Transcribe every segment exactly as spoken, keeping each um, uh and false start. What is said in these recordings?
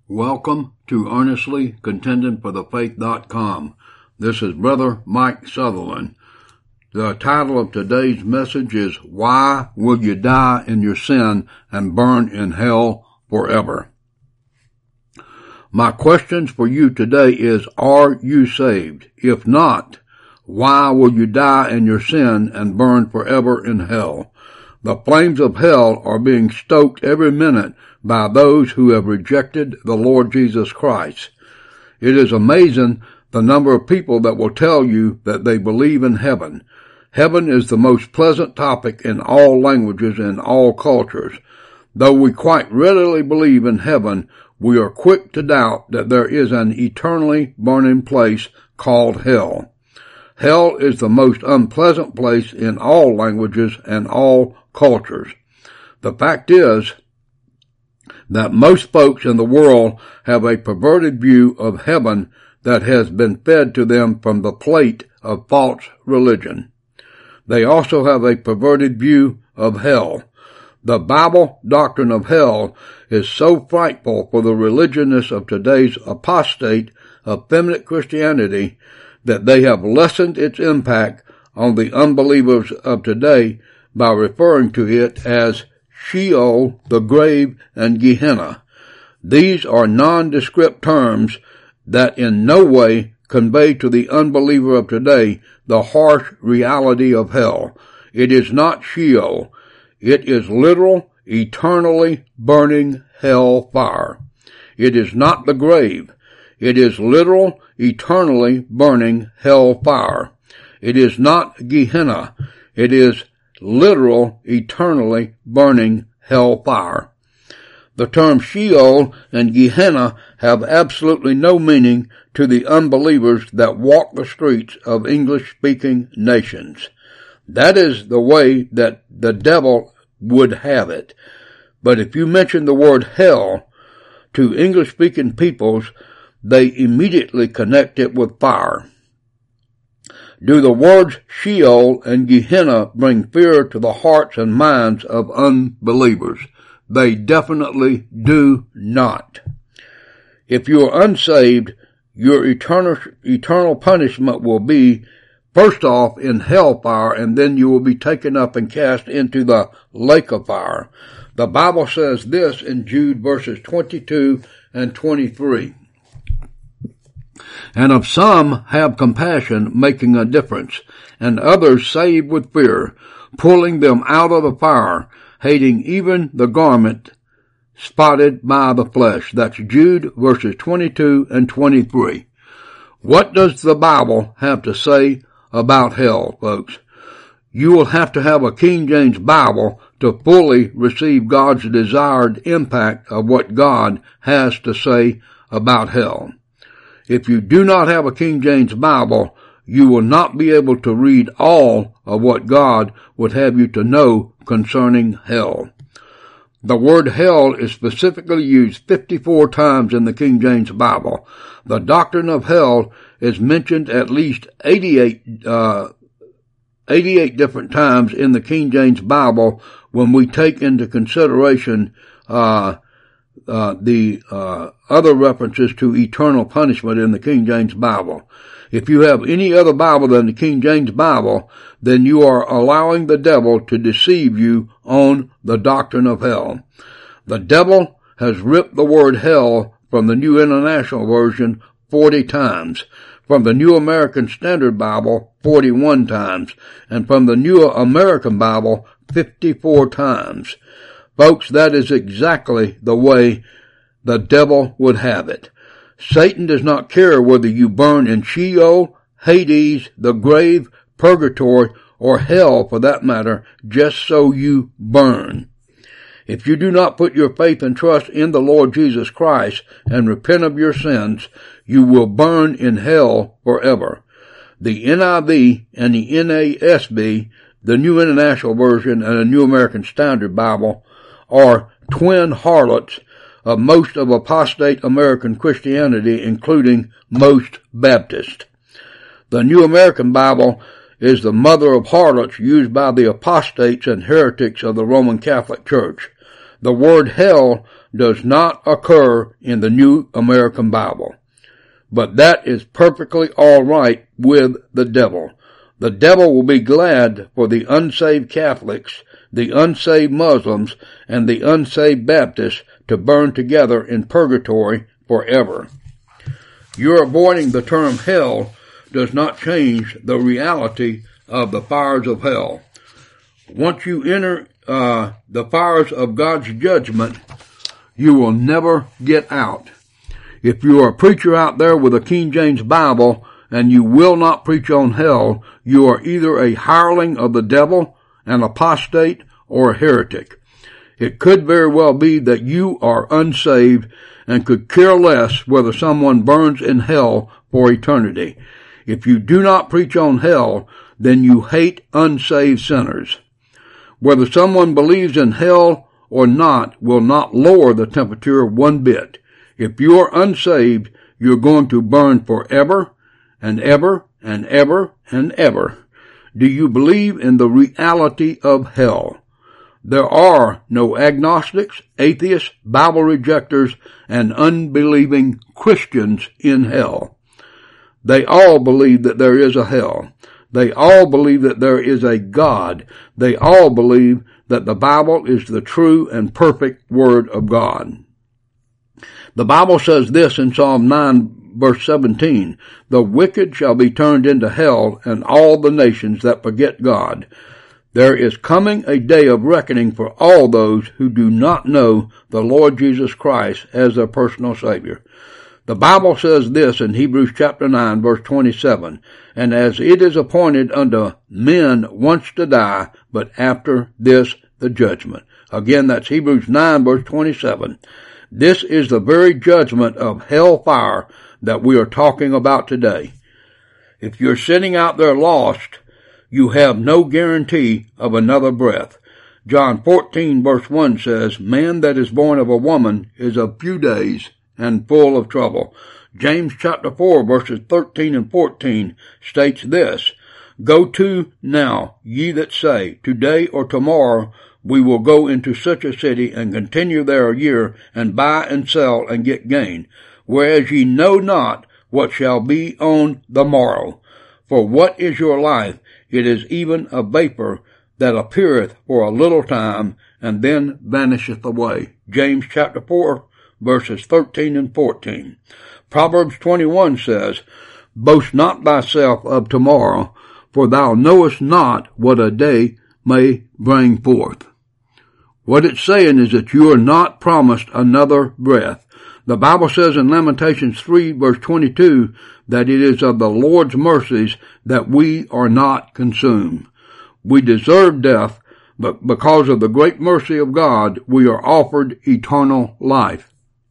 Welcome to Earnestly Contending for the Faith dot com. This is Brother Mike Sutherland. The title of today's message is, Why Will You Die in Your Sin and Burn in Hell Forever? My questions for you today is, are you saved? If not, why will you die in your sin and burn forever in hell? The flames of hell are being stoked every minute by those who have rejected the Lord Jesus Christ. It is amazing the number of people that will tell you that they believe in heaven. Heaven is the most pleasant topic in all languages and all cultures. Though we quite readily believe in heaven, we are quick to doubt that there is an eternally burning place called hell. Hell is the most unpleasant place in all languages and all cultures. The fact is that most folks in the world have a perverted view of heaven that has been fed to them from the plate of false religion. They also have a perverted view of hell. The Bible doctrine of hell is so frightful for the religionists of today's apostate, effeminate Christianity that they have lessened its impact on the unbelievers of today by referring to it as Sheol, the grave, and Gehenna. These are nondescript terms that in no way convey to the unbeliever of today the harsh reality of hell. It is not Sheol. It is literal, eternally burning hell fire. It is not the grave. It is literal, eternally burning hell fire. It is not Gehenna. It is literal, eternally burning hell fire. The term Sheol and Gehenna have absolutely no meaning to the unbelievers that walk the streets of English-speaking nations. That is the way that the devil would have it. But if you mention the word hell to English-speaking peoples, they immediately connect it with fire. Do the words Sheol and Gehenna bring fear to the hearts and minds of unbelievers? They definitely do not. If you are unsaved, your eternal, eternal punishment will be, first off, in hellfire, and then you will be taken up and cast into the lake of fire. The Bible says this in Jude verses twenty-two and twenty-three. And of some have compassion, making a difference, and others save with fear, pulling them out of the fire, hating even the garment spotted by the flesh. That's Jude verses twenty-two and twenty-three. What does the Bible have to say about hell, folks? You will have to have a King James Bible to fully receive God's desired impact of what God has to say about hell. If you do not have a King James Bible, you will not be able to read all of what God would have you to know concerning hell. The word hell is specifically used fifty-four times in the King James Bible. The doctrine of hell is mentioned at least eighty-eight, uh, eighty-eight different times in the King James Bible when we take into consideration, uh, Uh, the uh, other references to eternal punishment in the King James Bible. If you have any other Bible than the King James Bible, then you are allowing the devil to deceive you on the doctrine of hell. The devil has ripped the word hell from the New International Version forty times, from the New American Standard Bible forty-one times, and from the New American Bible fifty-four times. Folks, that is exactly the way the devil would have it. Satan does not care whether you burn in Sheol, Hades, the grave, purgatory, or hell for that matter, just so you burn. If you do not put your faith and trust in the Lord Jesus Christ and repent of your sins, you will burn in hell forever. The N I V and the N A S B, the New International Version and the New American Standard Bible, are twin harlots of most of apostate American Christianity, including most Baptists. The New American Bible is the mother of harlots used by the apostates and heretics of the Roman Catholic Church. The word hell does not occur in the New American Bible. But that is perfectly all right with the devil. The devil will be glad for the unsaved Catholics, the unsaved Muslims, and the unsaved Baptists to burn together in purgatory forever. Your avoiding the term hell does not change the reality of the fires of hell. Once you enter uh, the fires of God's judgment, you will never get out. If you are a preacher out there with a King James Bible and you will not preach on hell, you are either a hireling of the devil, an apostate, or a heretic. It could very well be that you are unsaved and could care less whether someone burns in hell for eternity. If you do not preach on hell, then you hate unsaved sinners. Whether someone believes in hell or not will not lower the temperature one bit. If you are unsaved, you're going to burn forever and ever and ever and ever. Do you believe in the reality of hell? There are no agnostics, atheists, Bible rejectors, and unbelieving Christians in hell. They all believe that there is a hell. They all believe that there is a God. They all believe that the Bible is the true and perfect Word of God. The Bible says this in Psalm nine, verse seventeen, "The wicked shall be turned into hell, and all the nations that forget God. There is coming a day of reckoning for all those who do not know the Lord Jesus Christ as their personal Savior." The Bible says this in Hebrews chapter nine, verse twenty-seven, "And as it is appointed unto men once to die, but after this the judgment." Again, that's Hebrews nine, verse twenty-seven. This is the very judgment of hell fire that we are talking about today. If you're sitting out there lost, you have no guarantee of another breath. John fourteen, verse one says, "Man that is born of a woman is of few days and full of trouble." James chapter four, verses thirteen and fourteen states this, "Go to now, ye that say, today or tomorrow we will go into such a city and continue there a year and buy and sell and get gain, whereas ye know not what shall be on the morrow. For what is your life? It is even a vapor that appeareth for a little time and then vanisheth away." James chapter four, verses thirteen and fourteen. Proverbs twenty-one says, "Boast not thyself of tomorrow, for thou knowest not what a day may bring forth." What it's saying is that you are not promised another breath. The Bible says in Lamentations three, verse twenty-two, that it is of the Lord's mercies that we are not consumed. We deserve death, but because of the great mercy of God, we are offered eternal life.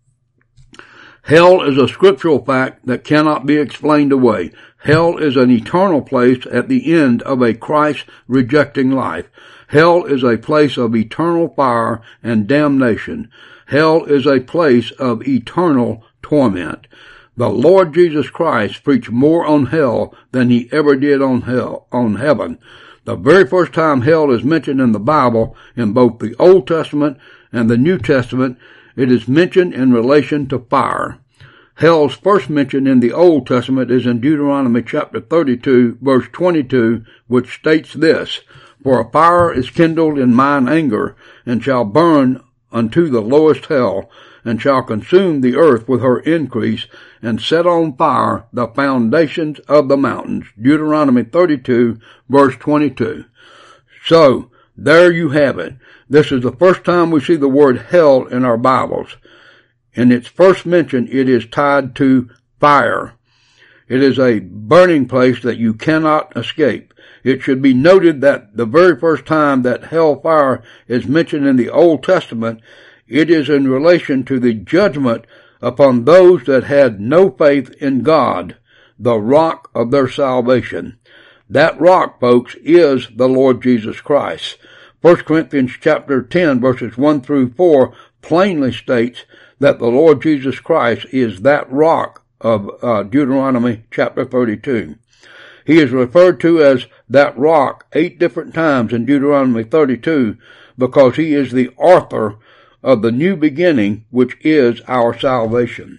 Hell is a scriptural fact that cannot be explained away. Hell is an eternal place at the end of a Christ-rejecting life. Hell is a place of eternal fire and damnation. Hell is a place of eternal torment. The Lord Jesus Christ preached more on hell than he ever did on hell, on heaven. The very first time hell is mentioned in the Bible, in both the Old Testament and the New Testament, it is mentioned in relation to fire. Hell's first mention in the Old Testament is in Deuteronomy chapter thirty-two, verse twenty-two, which states this, "For a fire is kindled in mine anger, and shall burn unto the lowest hell, and shall consume the earth with her increase, and set on fire the foundations of the mountains." Deuteronomy thirty-two, verse twenty-two. So, there you have it. This is the first time we see the word hell in our Bibles. In its first mention, it is tied to fire. It is a burning place that you cannot escape. It should be noted that the very first time that hellfire is mentioned in the Old Testament, it is in relation to the judgment upon those that had no faith in God, the rock of their salvation. That rock, folks, is the Lord Jesus Christ. First Corinthians chapter ten, verses one through four plainly states that the Lord Jesus Christ is that rock of uh, Deuteronomy chapter thirty-two. He is referred to as that rock eight different times in Deuteronomy thirty-two because he is the author of the new beginning, which is our salvation.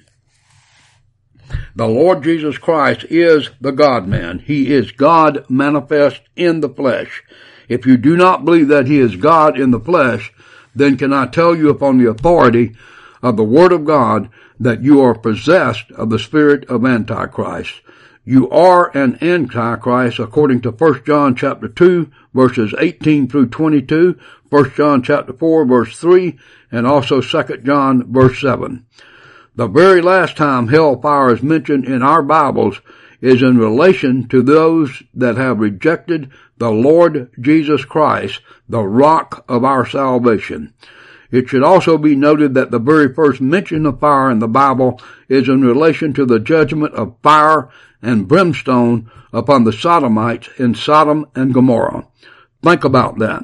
The Lord Jesus Christ is the God-man. He is God manifest in the flesh. If you do not believe that he is God in the flesh, then can I tell you upon the authority of the Word of God that you are possessed of the spirit of Antichrist. You are an Antichrist according to First John chapter two, verses eighteen through twenty-two, First John chapter four, verse three, and also Second John verse seven. The very last time hellfire is mentioned in our Bibles is in relation to those that have rejected the Lord Jesus Christ, the rock of our salvation. It should also be noted that the very first mention of fire in the Bible is in relation to the judgment of fire and brimstone upon the Sodomites in Sodom and Gomorrah. Think about that.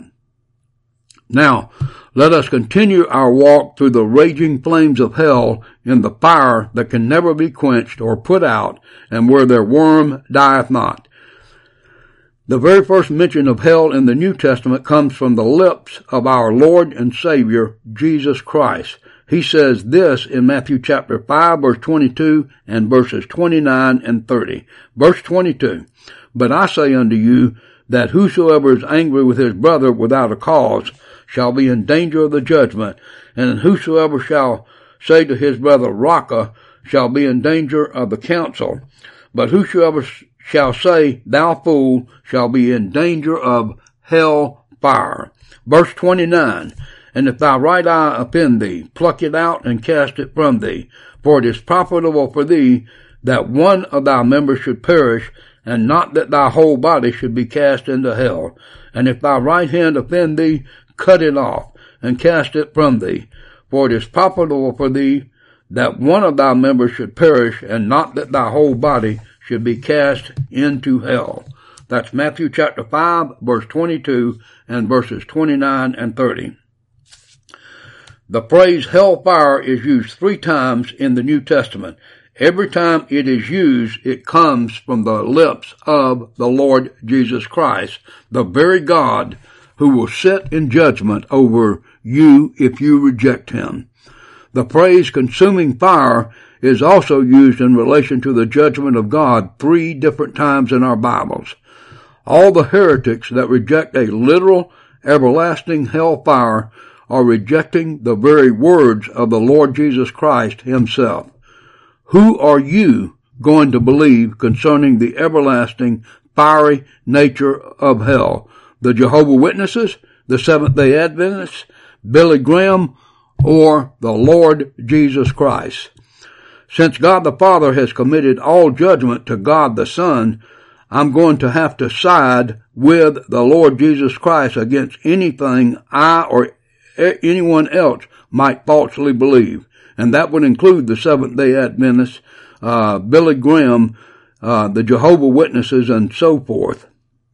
Now, let us continue our walk through the raging flames of hell in the fire that can never be quenched or put out, and where their worm dieth not. The very first mention of hell in the New Testament comes from the lips of our Lord and Savior, Jesus Christ. He says this in Matthew chapter five, verse twenty-two, and verses twenty-nine and thirty. Verse twenty-two, But I say unto you, that whosoever is angry with his brother without a cause shall be in danger of the judgment, and whosoever shall say to his brother, Raca, shall be in danger of the council. But whosoever shall say, Thou fool, shall be in danger of hell fire. Verse twenty-nine, And if thy right eye offend thee, pluck it out and cast it from thee. For it is profitable for thee that one of thy members should perish, and not that thy whole body should be cast into hell. And if thy right hand offend thee, cut it off, and cast it from thee. For it is profitable for thee that one of thy members should perish, and not that thy whole body should be cast into hell. That's Matthew chapter five, verse twenty-two, and verses twenty-nine and thirty. The phrase hellfire is used three times in the New Testament. Every time it is used, it comes from the lips of the Lord Jesus Christ, the very God who will sit in judgment over you if you reject him. The phrase consuming fire is also used in relation to the judgment of God three different times in our Bibles. All the heretics that reject a literal, everlasting hellfire are rejecting the very words of the Lord Jesus Christ himself. Who are you going to believe concerning the everlasting, fiery nature of hell? The Jehovah's Witnesses, the Seventh-day Adventists, Billy Graham, or the Lord Jesus Christ? Since God the Father has committed all judgment to God the Son, I'm going to have to side with the Lord Jesus Christ against anything I or anyone else might falsely believe. And that would include the Seventh-day Adventists, uh, Billy Graham, uh, the Jehovah's Witnesses, and so forth.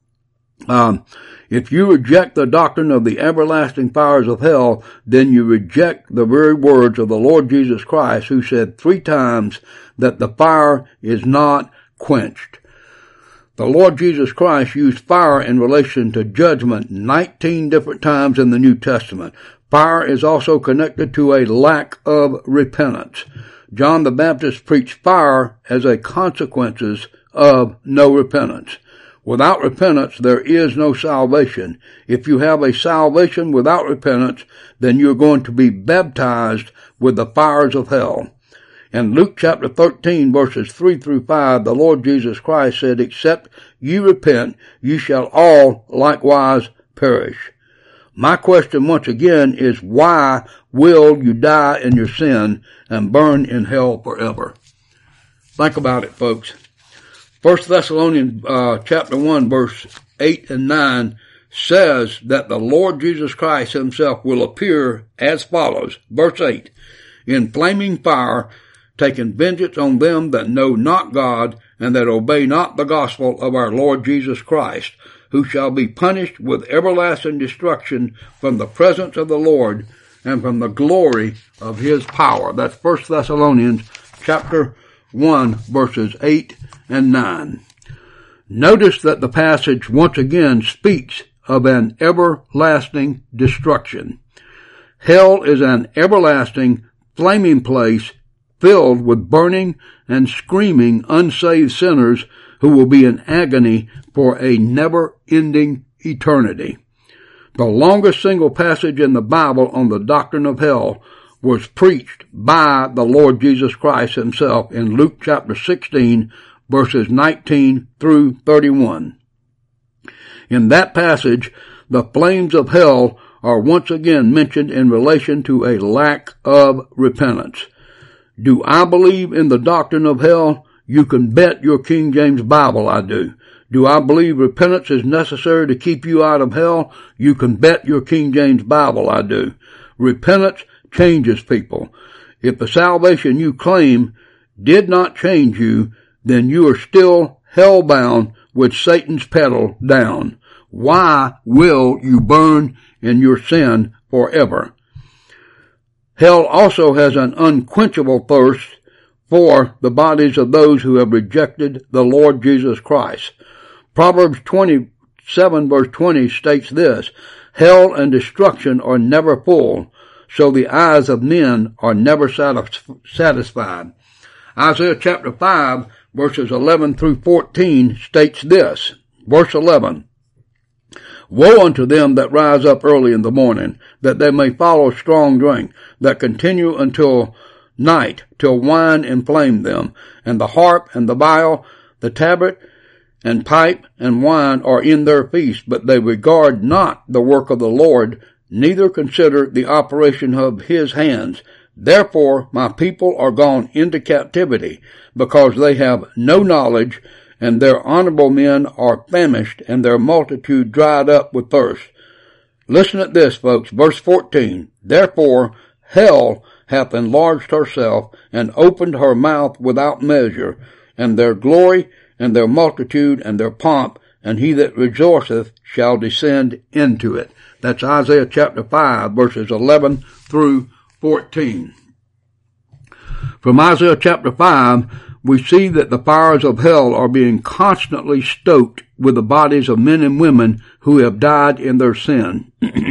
Um, if you reject the doctrine of the everlasting fires of hell, then you reject the very words of the Lord Jesus Christ, who said three times that the fire is not quenched. The Lord Jesus Christ used fire in relation to judgment nineteen different times in the New Testament. Fire is also connected to a lack of repentance. John the Baptist preached fire as a consequence of no repentance. Without repentance, there is no salvation. If you have a salvation without repentance, then you're going to be baptized with the fires of hell. In Luke chapter thirteen, verses three through five, the Lord Jesus Christ said, Except you repent, you shall all likewise perish. My question once again is, why will you die in your sin and burn in hell forever? Think about it, folks. First Thessalonians uh, chapter one, verse eight and nine says that the Lord Jesus Christ himself will appear as follows. Verse eight, in flaming fire, taking vengeance on them that know not God and that obey not the gospel of our Lord Jesus Christ, who shall be punished with everlasting destruction from the presence of the Lord and from the glory of his power. That's First Thessalonians chapter one, verses eight and nine. Notice that the passage once again speaks of an everlasting destruction. Hell is an everlasting, flaming place filled with burning and screaming unsaved sinners who will be in agony for a never-ending eternity. The longest single passage in the Bible on the doctrine of hell was preached by the Lord Jesus Christ himself in Luke chapter sixteen, verses nineteen through thirty-one. In that passage, the flames of hell are once again mentioned in relation to a lack of repentance. Do I believe in the doctrine of hell? You can bet your King James Bible I do. Do I believe repentance is necessary to keep you out of hell? You can bet your King James Bible I do. Repentance changes people. If the salvation you claim did not change you, then you are still hell-bound with Satan's pedal down. Why will you burn in your sin forever? Hell also has an unquenchable thirst for the bodies of those who have rejected the Lord Jesus Christ. Proverbs twenty-seven verse twenty states this, hell and destruction are never full, so the eyes of men are never satisfied. Isaiah chapter five verses eleven through fourteen states this, verse eleven, woe unto them that rise up early in the morning, that they may follow strong drink, that continue until night, till wine inflame them, and the harp and the viol, the tabret, and pipe and wine are in their feast, but they regard not the work of the Lord, neither consider the operation of his hands. Therefore my people are gone into captivity, because they have no knowledge, and their honorable men are famished, and their multitude dried up with thirst. Listen at this, folks, verse fourteen. Therefore hell hath enlarged herself, and opened her mouth without measure, and their glory, and their multitude, and their pomp, and he that rejoiceth shall descend into it. That's Isaiah chapter five, verses eleven through fourteen. From Isaiah chapter five, we see that the fires of hell are being constantly stoked with the bodies of men and women who have died in their sin.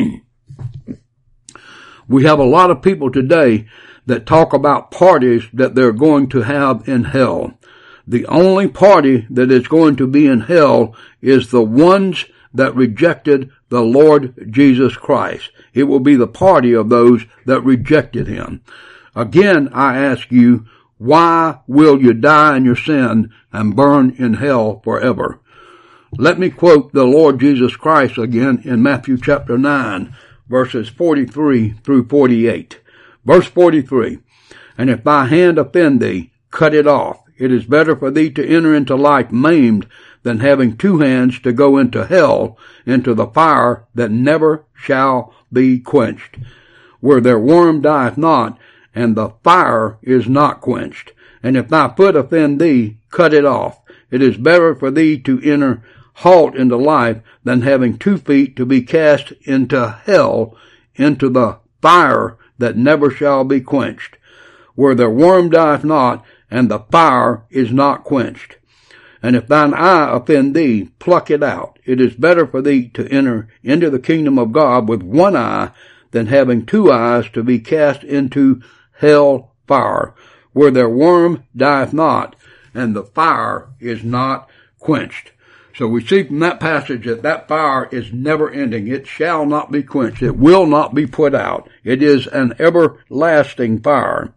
We have a lot of people today that talk about parties that they're going to have in hell. The only party that is going to be in hell is the ones that rejected the Lord Jesus Christ. It will be the party of those that rejected him. Again, I ask you, why will you die in your sin and burn in hell forever? Let me quote the Lord Jesus Christ again in Matthew chapter nine, verses forty-three through forty-eight. Verse forty-three, and if thy hand offend thee, cut it off. It is better for thee to enter into life maimed than having two hands to go into hell, into the fire that never shall be quenched, where their worm dieth not, and the fire is not quenched. And if thy foot offend thee, cut it off. It is better for thee to enter halt into life than having two feet to be cast into hell, into the fire that never shall be quenched, where their worm dieth not, and the fire is not quenched. And if thine eye offend thee, pluck it out. It is better for thee to enter into the kingdom of God with one eye than having two eyes to be cast into hell fire, where their worm dieth not, and the fire is not quenched. So we see from that passage that that fire is never ending. It shall not be quenched. It will not be put out. It is an everlasting fire.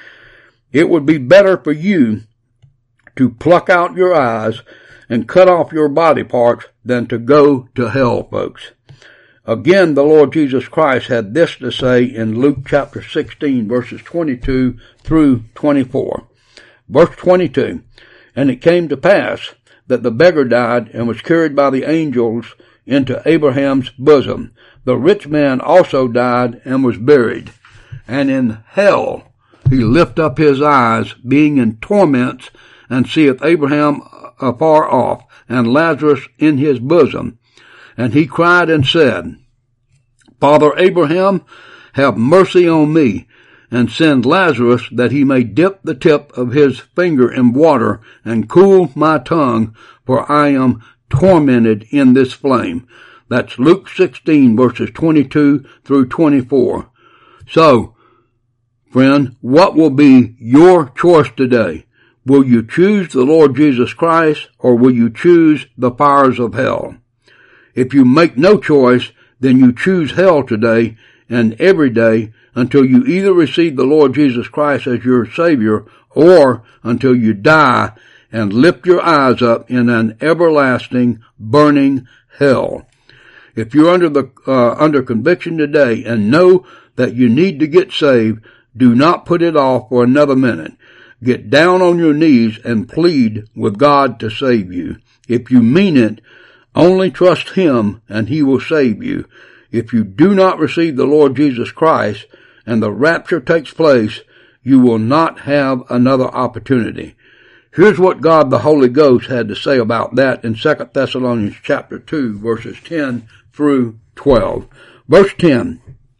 It would be better for you to pluck out your eyes and cut off your body parts than to go to hell, folks. Again, the Lord Jesus Christ had this to say in Luke chapter sixteen, verses twenty-two through twenty-four. Verse twenty-two, and it came to pass that the beggar died and was carried by the angels into Abraham's bosom. The rich man also died and was buried. And in hell he lift up his eyes, being in torments, and seeth Abraham afar off, and Lazarus in his bosom. And he cried and said, Father Abraham, have mercy on me, and send Lazarus that he may dip the tip of his finger in water and cool my tongue, for I am tormented in this flame. That's Luke sixteen, verses twenty-two through twenty-four. So, friend, what will be your choice today? Will you choose the Lord Jesus Christ, or will you choose the fires of hell? If you make no choice, then you choose hell today and every day until you either receive the Lord Jesus Christ as your Savior, or until you die and lift your eyes up in an everlasting, burning hell. If you're under the uh, under conviction today and know that you need to get saved, do not put it off for another minute. Get down on your knees and plead with God to save you. If you mean it, only trust Him and He will save you. If you do not receive the Lord Jesus Christ and the rapture takes place, you will not have another opportunity. Here's what God the Holy Ghost had to say about that in Second Thessalonians chapter two, verses ten through twelve. Verse ten,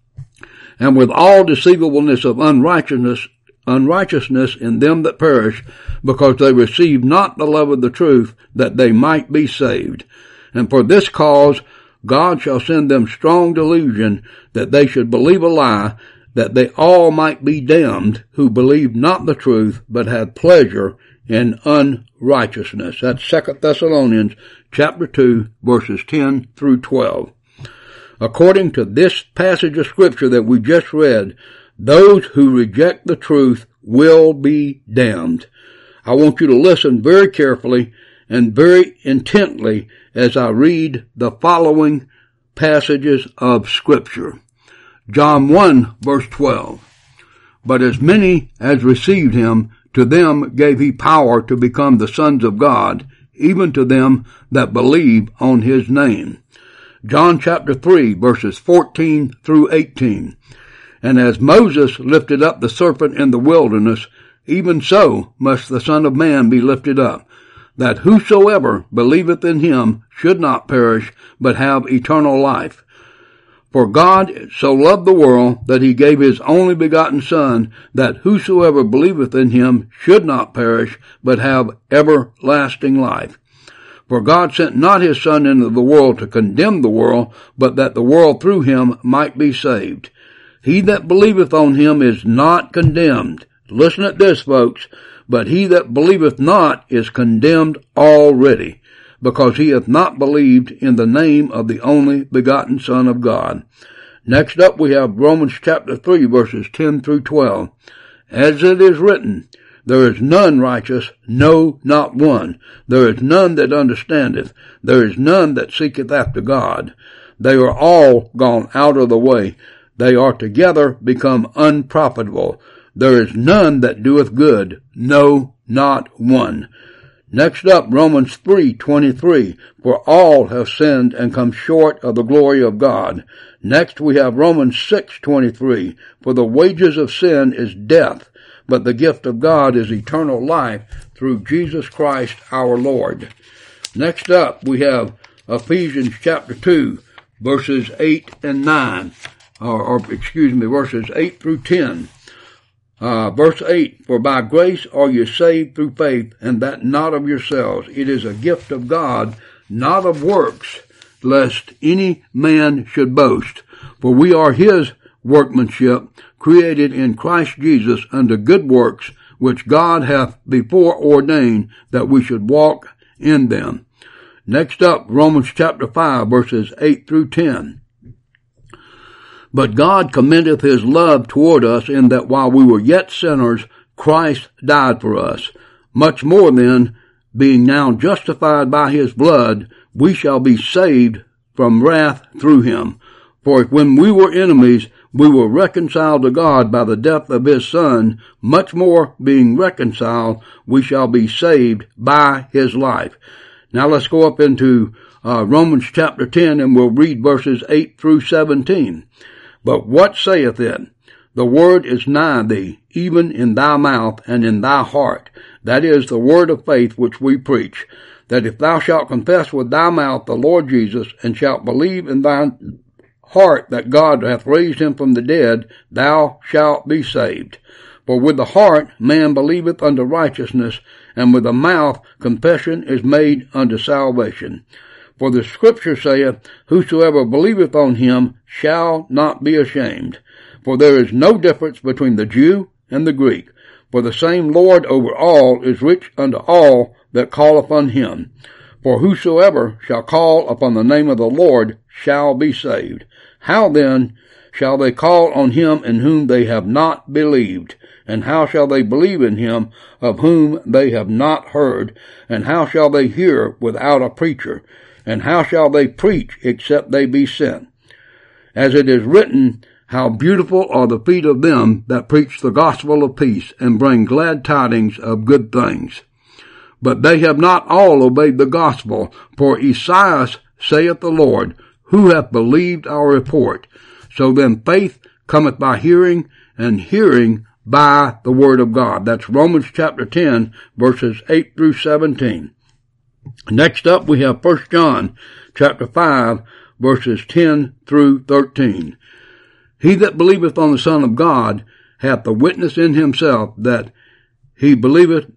and with all deceivableness of unrighteousness, unrighteousness in them that perish, because they receive not the love of the truth, that they might be saved. And for this cause God shall send them strong delusion, that they should believe a lie, that they all might be damned, who believe not the truth, but had pleasure in unrighteousness. That's Second Thessalonians chapter two, verses ten through twelve. According to this passage of Scripture that we just read, those who reject the truth will be damned. I want you to listen very carefully and very intently as I read the following passages of Scripture. John one, verse twelve. But as many as received him, to them gave he power to become the sons of God, even to them that believe on his name. John chapter three, verses fourteen through eighteen. And as Moses lifted up the serpent in the wilderness, even so must the Son of Man be lifted up, that whosoever believeth in him should not perish, but have eternal life. For God so loved the world that he gave his only begotten Son, that whosoever believeth in him should not perish, but have everlasting life. For God sent not his Son into the world to condemn the world, but that the world through him might be saved. He that believeth on him is not condemned. Listen at this, folks. But he that believeth not is condemned already, because he hath not believed in the name of the only begotten Son of God. Next up we have Romans chapter three, verses ten through twelve. As it is written, there is none righteous, no, not one. There is none that understandeth. There is none that seeketh after God. They are all gone out of the way. They are together become unprofitable. There is none that doeth good, no, not one. Next up, Romans three twenty-three, for all have sinned and come short of the glory of God. Next we have Romans six twenty-three, for the wages of sin is death, but the gift of God is eternal life through Jesus Christ our Lord. Next up we have Ephesians chapter two, verses eight and nine, or, or excuse me, verses eight through ten. Uh, verse eight, for by grace are you saved through faith, and that not of yourselves. It is a gift of God, not of works, lest any man should boast. For we are his workmanship, created in Christ Jesus unto good works, which God hath before ordained that we should walk in them. Next up, Romans chapter five, verses eight through ten. But God commendeth his love toward us, in that while we were yet sinners, Christ died for us. Much more then, being now justified by his blood, we shall be saved from wrath through him. For if when we were enemies, we were reconciled to God by the death of his Son, much more being reconciled, we shall be saved by his life. Now let's go up into uh, Romans chapter ten, and we'll read verses eight through seventeen. But what saith it? The word is nigh thee, even in thy mouth and in thy heart. That is the word of faith which we preach, that if thou shalt confess with thy mouth the Lord Jesus, and shalt believe in thy heart that God hath raised him from the dead, thou shalt be saved. For with the heart man believeth unto righteousness, and with the mouth confession is made unto salvation. For the Scripture saith, whosoever believeth on him shall not be ashamed. For there is no difference between the Jew and the Greek. For the same Lord over all is rich unto all that call upon him. For whosoever shall call upon the name of the Lord shall be saved. How then shall they call on him in whom they have not believed? And how shall they believe in him of whom they have not heard? And how shall they hear without a preacher? And how shall they preach except they be sent? As it is written, how beautiful are the feet of them that preach the gospel of peace and bring glad tidings of good things. But they have not all obeyed the gospel. For Esaias saith the Lord, who hath believed our report? So then faith cometh by hearing, and hearing by the word of God. That's Romans chapter ten, verses eight through seventeen. Next up we have First John chapter five, verses ten through thirteen. He that believeth on the Son of God hath the witness in himself that he believeth.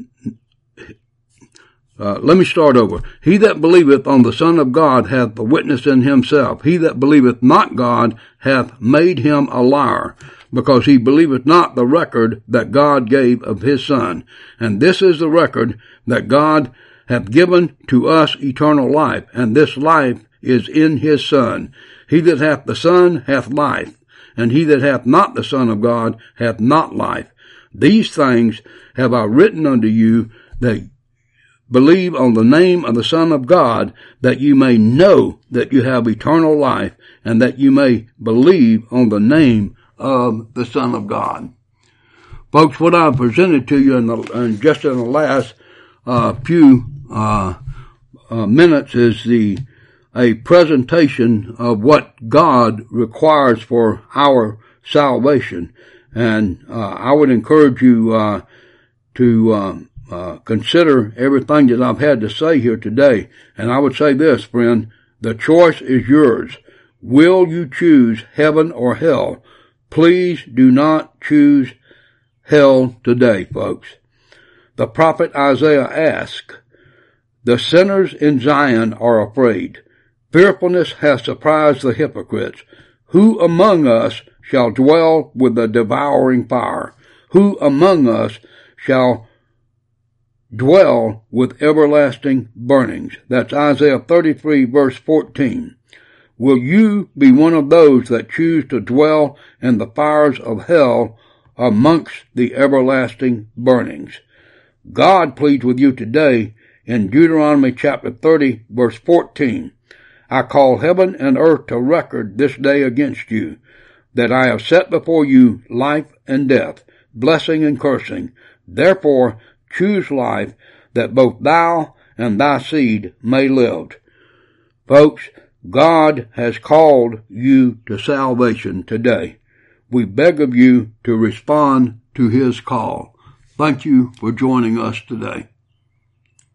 Uh, let me start over. He that believeth on the Son of God hath the witness in himself. He that believeth not God hath made him a liar, because he believeth not the record that God gave of his Son. And this is the record, that God hath given to us eternal life, and this life is in his Son. He that hath the Son hath life, and he that hath not the Son of God hath not life. These things have I written unto you, that believe on the name of the Son of God, that you may know that you have eternal life, and that you may believe on the name of the Son of God. Folks, what I've presented to you in, the, in just in the last uh, few uh, uh, minutes is the a presentation of what God requires for our salvation. And uh, I would encourage you uh, to um, uh, consider everything that I've had to say here today. And I would say this, friend, the choice is yours. Will you choose heaven or hell? Please do not choose hell today, folks. The prophet Isaiah asked, the sinners in Zion are afraid. Fearfulness has surprised the hypocrites. Who among us shall dwell with the devouring fire? Who among us shall dwell with everlasting burnings? That's Isaiah thirty-three, verse fourteen. Will you be one of those that choose to dwell in the fires of hell amongst the everlasting burnings? God pleads with you today in Deuteronomy chapter thirty, verse fourteen. I call heaven and earth to record this day against you, that I have set before you life and death, blessing and cursing. Therefore choose life, that both thou and thy seed may live. Folks, God has called you to salvation today. We beg of you to respond to his call. Thank you for joining us today.